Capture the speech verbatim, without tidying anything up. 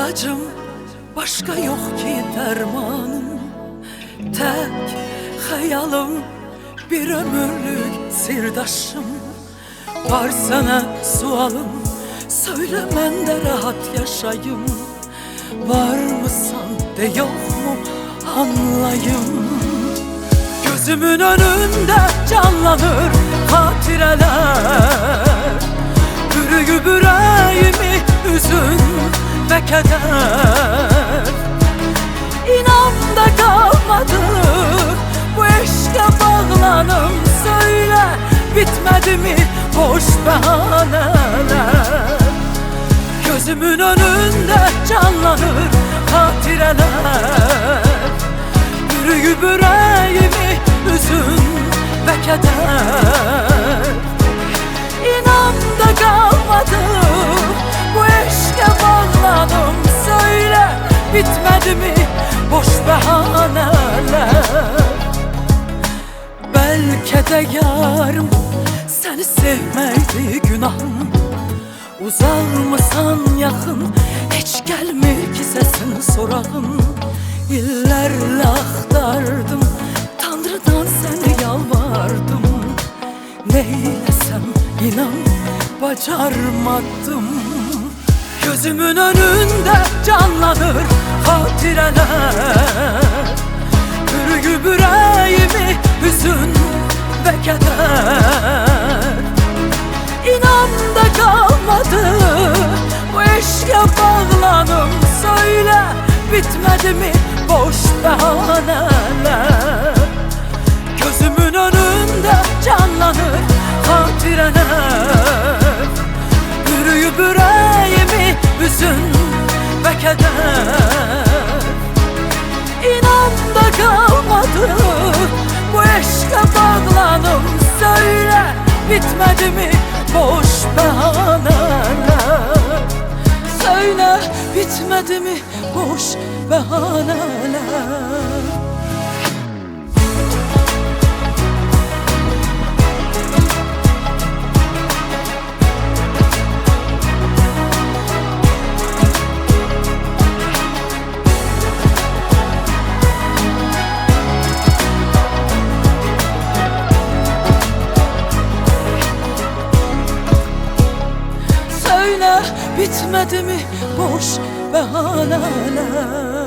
İlacım başka yok ki dermanım, tek hayalım bir ömürlük sirdaşım. Var sana sualım, söyle ben de rahat yaşayım. Var mısan de yok mu anlayım. Gözümün önünde canlanır hatireler, bürüyüp yüreğimi hüzün ve keder. İnan da kalmadı bu eşke bağlanım, söyle bitmedi mi boş bahaneler. Gözümün önünde canlanır hatireler, bürüyüp yüreğimi hüzün ve keder. İnan da kalmadı bu eşke bağlanım, söyle bitmedi mi boş bahaneler. Belki de yarım seni sevmekti günahım. Uzalmısan yakın, hiç gelmir ki sesin sorağım. İllerle aktardım, Tanrı'dan seni yalvardım. Neylesem inan bacarmadım. Gözümün önünde canlanır hatireler, bürüyüp yüreğimi hüzün ve keder. İnan da kalmadı bu eşke bağlanım, söyle bitmedi mi boş bahaneler. Gözümün önünde canlanır hatireler, bürüyüp yüreğimi hüzün ve keder. İnan da kalmadı bu eşke bağlanım, söyle bitmedi mi boş bahaneler. Söyle bitmedi mi boş bahaneler. Söyle bitmedi mi boş bahaneler.